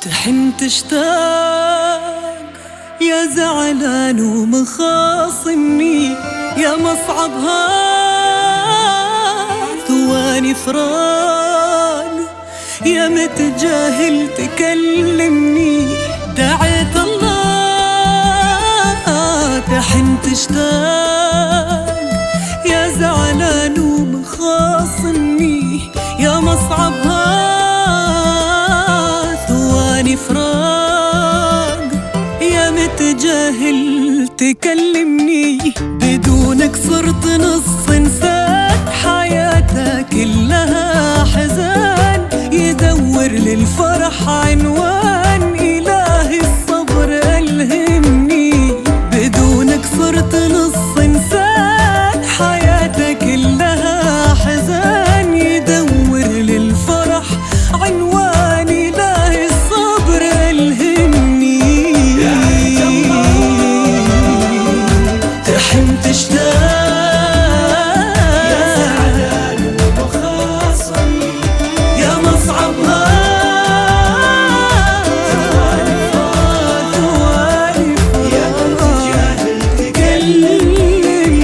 تحن تشتاق يا زعلان ومخاصمني، يا مصعبها ثواني فراق، يا متجاهل تكلمني. دعيت الله تحن تشتاق يا زعلان ومخاصمني، يا مصعبها ثواني فراق، يا متجاهل تكلمني. بدونك صرت نص انسان، حياتها كلها حزان، يدور للفرح عنوان، إلهي الصبر ألهمني. بدونك صرت نص انسان، حياتها كلها حزان، يدور للفرح عنوان، إلهي الصبر ألهمني. تحن تشتاق يا زعلان ومخاصمي، يا مصعبها ثواني فراق، يا متجاهل تكلمني.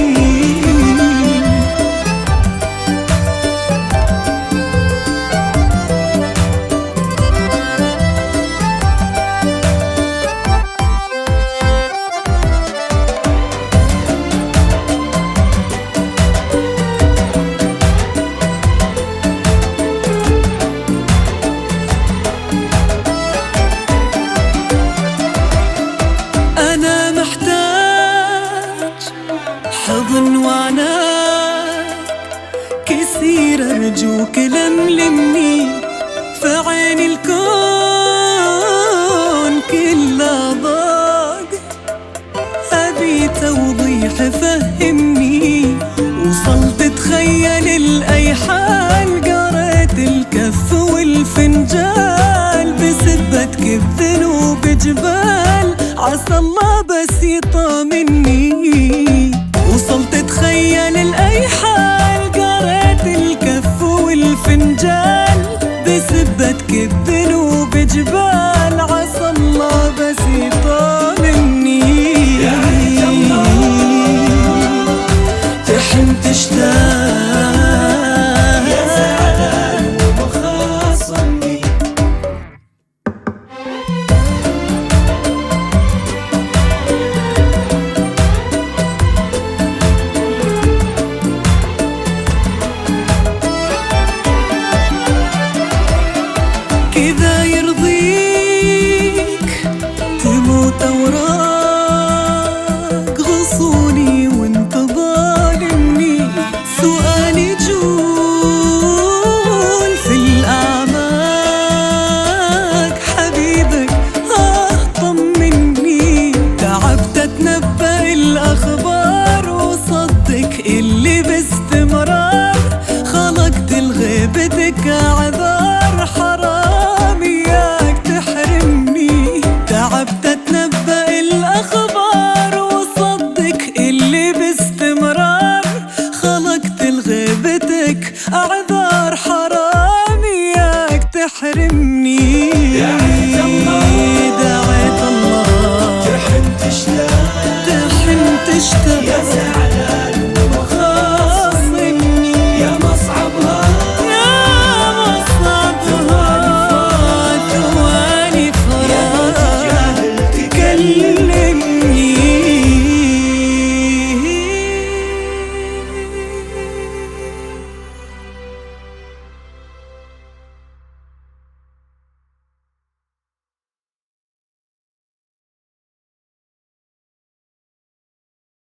أنا محتاج حضن وعناك كثير، أرجوك لملمني. في عين الكون كله ضاق، أبي توضيح فهمني. وصلت تخيل الأيحال، قريت الكف والفنجال، بسبتك الذنوب جبال، عسى الله بس يطمني. وصلت تخيل الأيحال، قريت الكف والفنجال، بسبتك الذنوب جبال، عسى الله بس يطمني. تحن تشتاق يا زعلان ومخاصمي، كذا يرضيك تموت أوراق غصوني وانت ظالمني. سؤالي جول في الأعماق، حبيبك طمني. تعبت أتنبأ الأخبار وصدق اللي باستمرار، خلقت لغيبتك أعذار، حرام إياك تحرمني. تعبت أتنبأ الأخبار وصدق اللي باستمرار، خلقت لغيبتك أعذار، حرام إياك تحرمني.